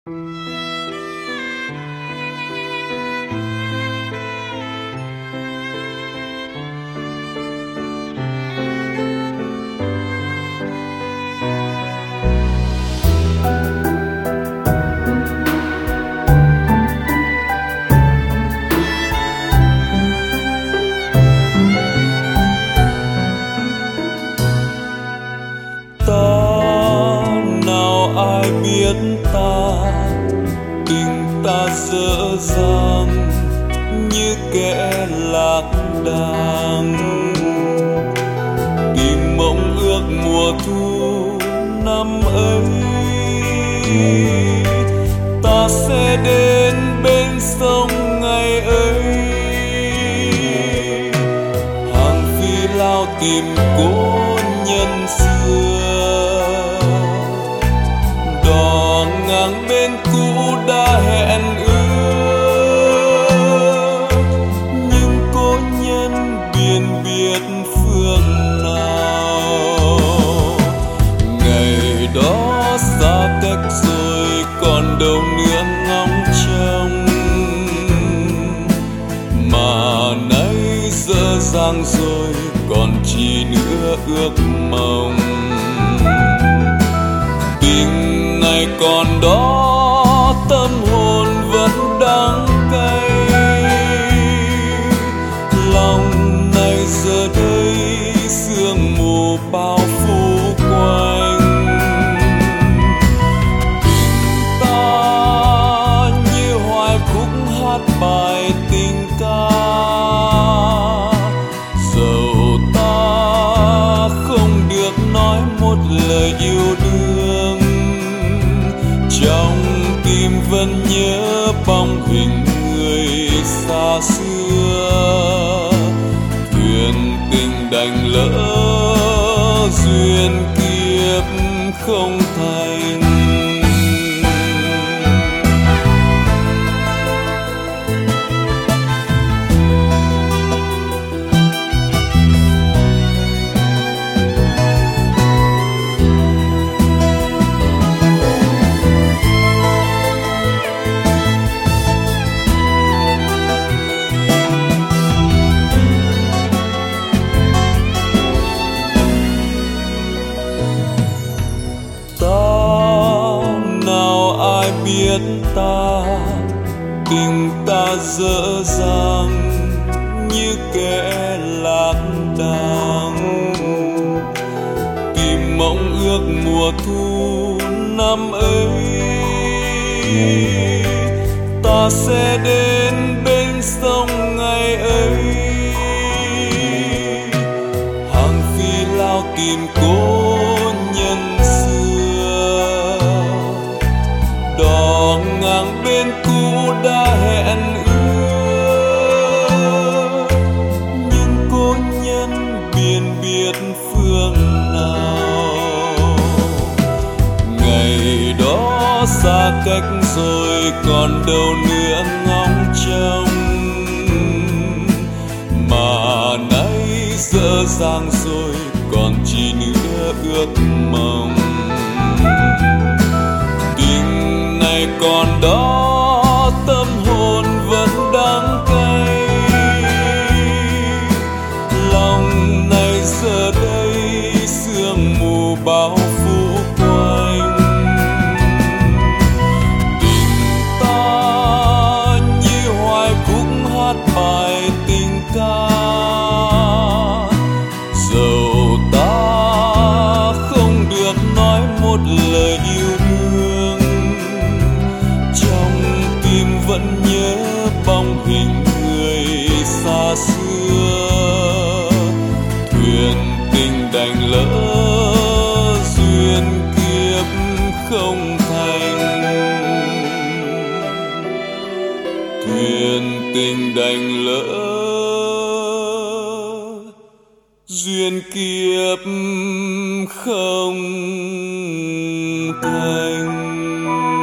Tình ta dở dang như kẻ lạc đàng, tìm mộng ước mùa thu năm ấy. Ta sẽ đến bên sông ngày ấy, hàng phi lao tìm cố nhân xưa, đò ngang bên cũ đã hẹn ước. Nhưng cố nhân biển biệt phương nào, ngày đó xa cách rồi còn đâu nữa ngóng trông, mà nay dở dang rồi còn chi nữa ước mong. Tình này còn đó tâm hồn vẫn đắng cay, lòng này giờ đây sương mù bao phủ quanh. Tình ta như hoài khúc hát bài tình ca, dẫu ta không được nói một lời yêu đương, trong tim vẫn nhớ bóng hình người xa xưa. Thuyền tình đành lỡ duyên kiếp không thành. Biết ta tình ta dở dang như kẻ lạc đàng, tìm mộng ước mùa thu năm ấy. Ta sẽ đến bên sông ngày ấy, hàng phi lao tìm cố nhân xưa, đò ngang bên cũ đã hẹn ước. Nhưng cố nhân biển biệt phương nào, ngày đó xa cách rồi còn đâu nữa ngóng trông, mà nay dở dang rồi còn chi nữa ước mong. Tình này còn đó tâm hồn vẫn đắng cay, lòng này giờ đây sương mù bao phủ quanh. Tình ta như hoài khúc hát bài tình ca, dẫu ta không được nói một lời yêu đương, trong tim vẫn nhớ bóng hình người xa xưa. Thuyền tình đành lỡ duyên kiếp không thành, thuyền tình đành lỡ duyên kiếp không thành.